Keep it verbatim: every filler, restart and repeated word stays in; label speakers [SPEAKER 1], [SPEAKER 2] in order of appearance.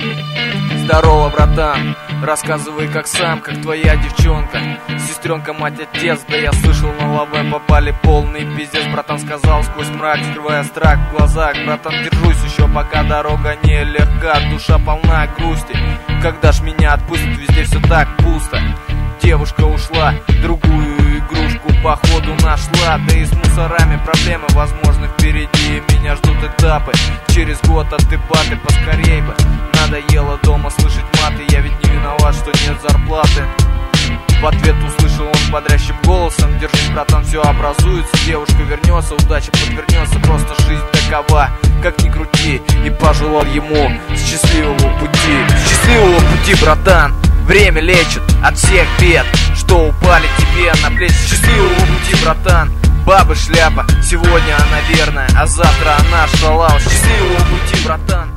[SPEAKER 1] Здорово, братан, рассказывай как сам, как твоя девчонка. Сестренка, мать, отец, да я слышал, на лаве попали полный пиздец. Братан сказал сквозь мрак, скрывая страх в глазах: братан, держусь еще, пока дорога нелегка. Душа полна грусти, когда ж меня отпустят, везде все так пусто. Девушка ушла, другую игрушку походу нашла. Да и с мусорами проблемы, возможно, впереди меня ждут этапы. Через год от дебаты поскорей бы. Надоело дома слышать маты, я ведь не виноват, что нет зарплаты. В ответ услышал он бодрящим голосом: держись, братан, все образуется. Девушка вернется, удача подвернется, просто жизнь такова, как ни крути. И пожелал ему счастливого пути. Счастливого пути, братан, время лечит от всех бед, что упали тебе на плечи. Счастливого пути, братан, бабы шляпа, сегодня она верная, а завтра она шалава. Счастливого пути, братан.